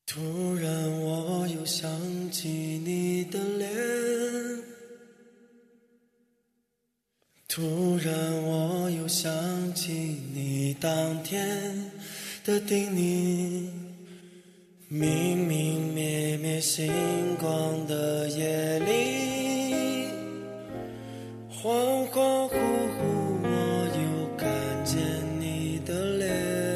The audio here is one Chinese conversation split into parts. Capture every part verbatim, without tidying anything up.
突然我又想起你的脸，突然我又想起你当天的叮咛，明明灭灭星光的夜里，恍恍惚惚我又看见你的脸，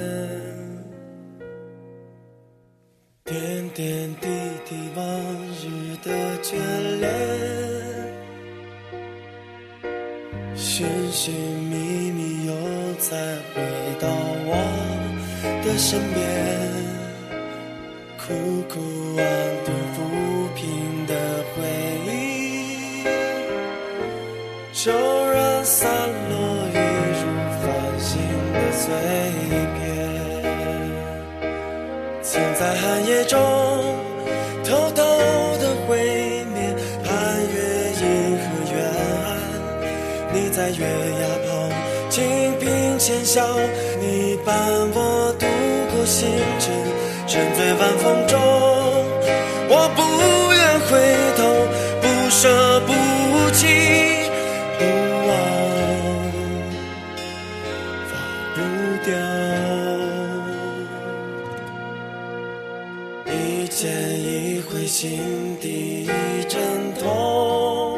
点点滴滴往日的眷恋，寻寻觅觅又再回到我的身边，苦苦安顿抚平的回忆，骤然散落一如繁星的碎片，曾在寒夜中偷偷的会面，盼月银河远岸，你在月牙旁轻颦浅笑，你伴我度过星辰，沉醉晚风中，我不愿回头，不舍不弃不忘，放不掉，一见一回心底一阵痛，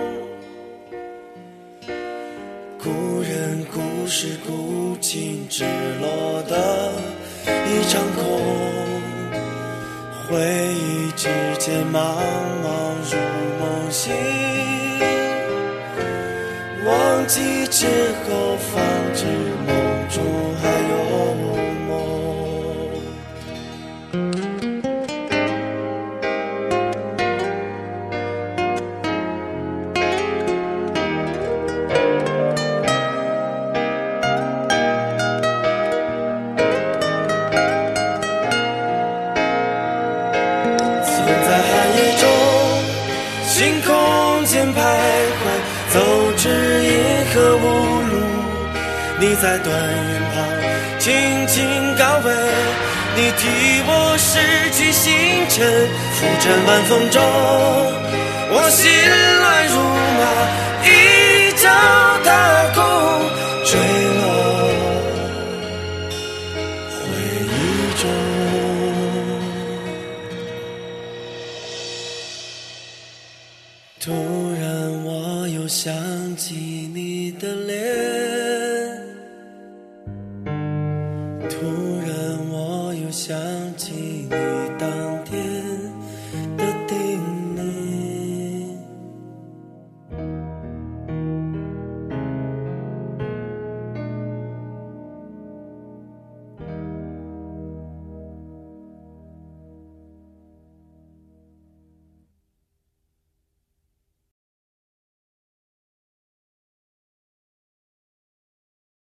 故人故事古今只落得一场空，回忆之间茫茫如梦醒，忘记之后方知梦中还有梦。星空间徘徊，走至银河无路，你在断云旁轻轻告慰，你替我拾起星辰，浮沉晚风中，我心乱如麻，一脚踏空，坠落回忆中。突然我又想起你的脸，突然我又想起你当天